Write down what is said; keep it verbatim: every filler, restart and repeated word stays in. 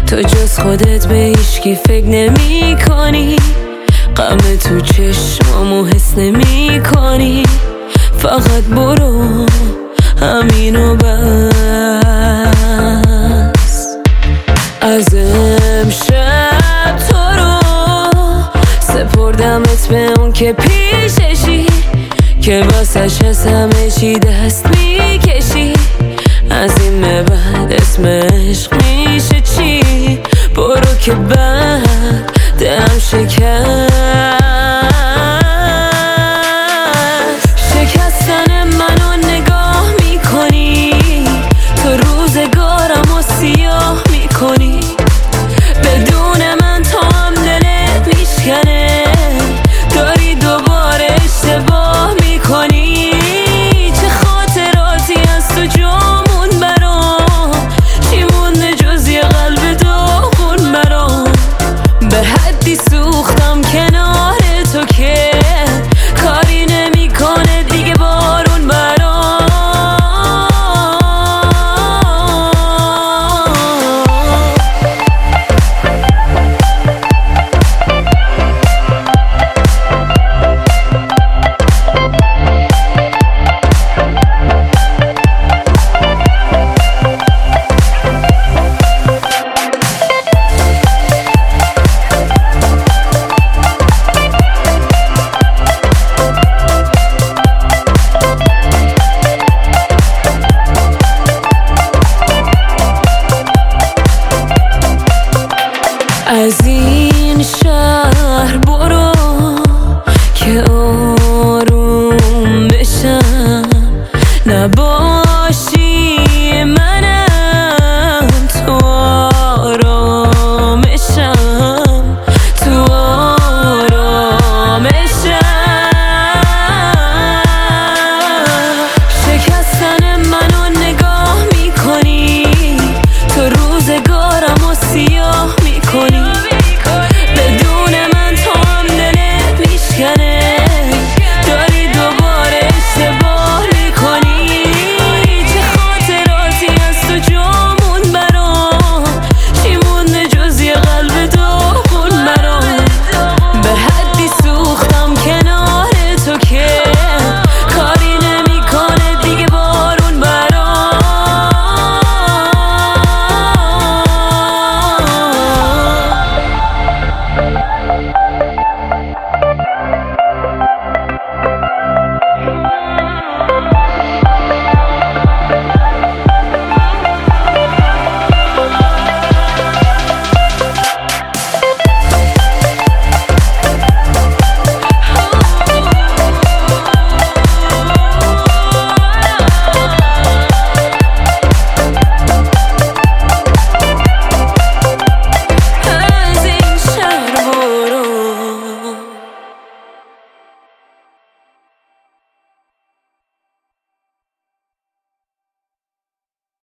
تو جز خودت به هیچکی فکر نمی کنی، غم تو چشمامو حس نمی کنی. فقط برو همینو بس. از امشب تو رو سپردمت به اون که پیششی، که واسش از همه چی دست میکشی. از این به بعد اسم عشق میشه چی؟ برو که بعد دلم شکست.